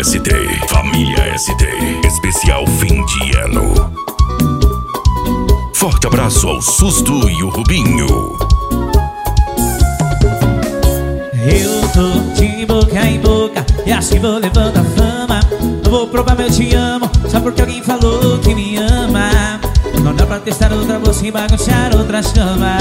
ST, Família ST, especial fim de ano. Forte abraço ao Susto e o Rubinho. Eu tô de boca em boca e assim vou levando a fama. Não vou provar meu te amo só porque alguém falou que me ama. Não dá pra testar outra bolsa e bagunçar outras camas.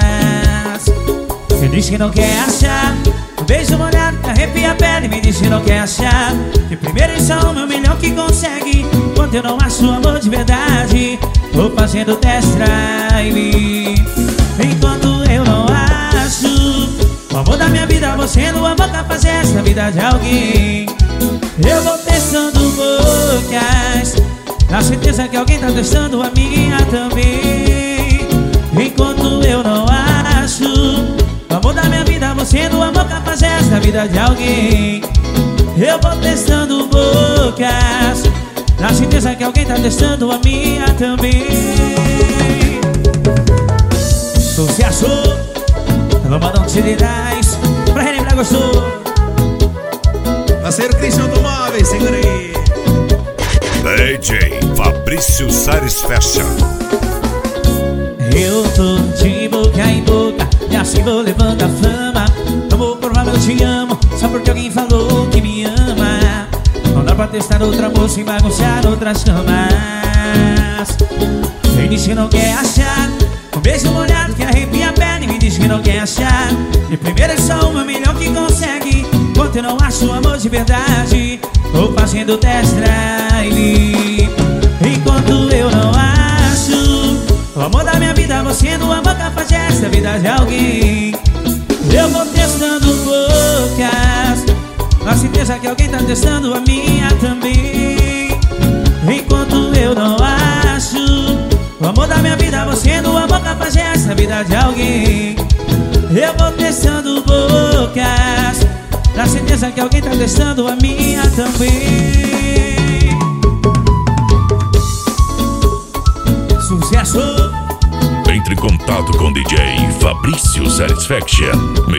Você diz que não quer achar um beijo molhado que arrepia a pele. Me diz que não quer achar que primeiro é só 1 milhão que consegue. Quando eu não acho amor de verdade, vou fazendo test drive. Enquanto eu não acho o amor da minha vida, você não amor pra fazer essa vida de alguém. Eu vou testando bocas, na certeza que alguém tá testando a minha também. Enquanto eu não acho o amor da minha vida, você não amor pra fazer essa vida de alguém. Eu vou testando bocas, na certeza que alguém tá testando a minha também. Sucesso! Vou mandar um tirilhais pra relembrar gostou. Parceiro Cristian do Móveis, segura aí. DJ Fabrício Sares Fashion. Eu tô de boca em boca e assim vou levando a fama. Não vou provar meu te amo só porque alguém falou que me ama. Não dá pra testar outra moça e bagunçar outras camas. Quem diz que não quer achar um beijo molhado que arrepia a pele. Me diz que não quer achar de primeiro é só 1 milhão que consegue. Enquanto eu não acho amor de verdade, vou fazendo test drive. Enquanto eu não acho o amor da minha vida, você não ama capaz dessa vida de alguém. Eu vou testando bocas, na certeza que alguém tá testando a minha também. Enquanto eu não acho o amor da minha vida, você não ama capaz dessa vida de alguém. Eu vou testando bocas, na certeza que alguém tá testando a minha também. Sucesso! Entre em contato com DJ Fabrício Satisfaction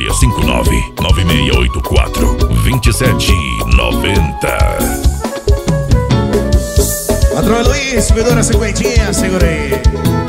659-9684-2790. Patrão Luiz, segura a cinquentinha, segura aí.